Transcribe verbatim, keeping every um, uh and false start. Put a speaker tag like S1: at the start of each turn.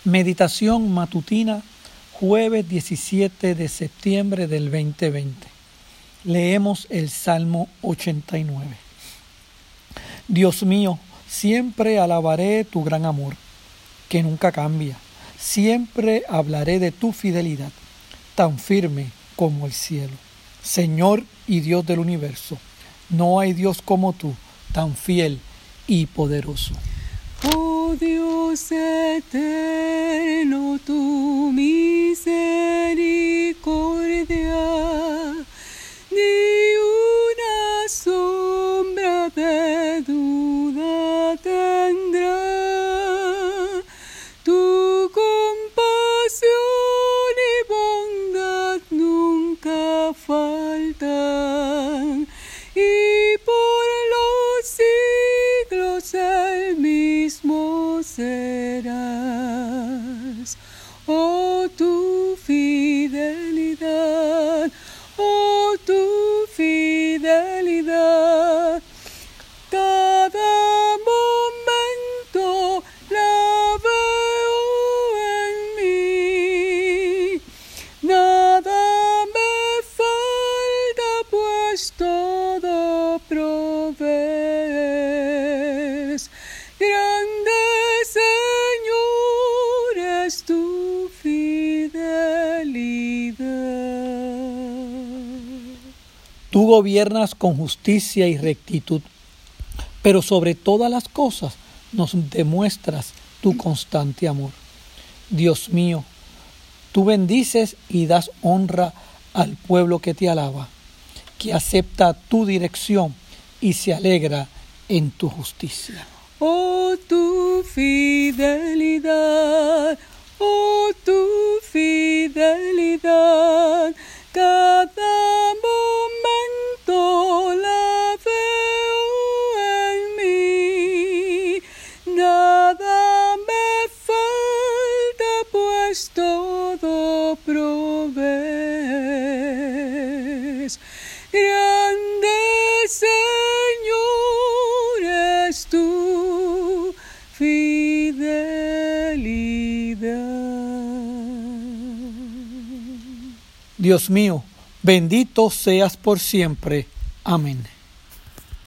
S1: Meditación matutina, jueves diecisiete de septiembre del veinte veinte. Leemos el Salmo ochenta y nueve. Dios mío, siempre alabaré tu gran amor, que nunca cambia. Siempre hablaré de tu fidelidad, tan firme como el cielo. Señor y Dios del universo, no hay Dios como tú, tan fiel y poderoso.
S2: Oh Dios eterno, tu misericordia, ni una sombra de duda tendrá. Tu compasión y bondad nunca faltan, y por los siglos el mismo serás. Oh, tu fidelidad, oh, tu fidelidad, cada momento la veo en mí. Nada me falta, pues todo provees. Grande, Señor, es tu fidelidad.
S1: Tú gobiernas con justicia y rectitud, pero sobre todas las cosas nos demuestras tu constante amor. Dios mío, tú bendices y das honra al pueblo que te alaba, que acepta tu dirección y se alegra en tu justicia.
S2: Oh, tu fidelidad, oh, tu fidelidad, cada momento la veo en mí. Nada me falta, pues todo provees. Grande, Señor, es tu fidelidad.
S1: Dios mío, bendito seas por siempre. Amén.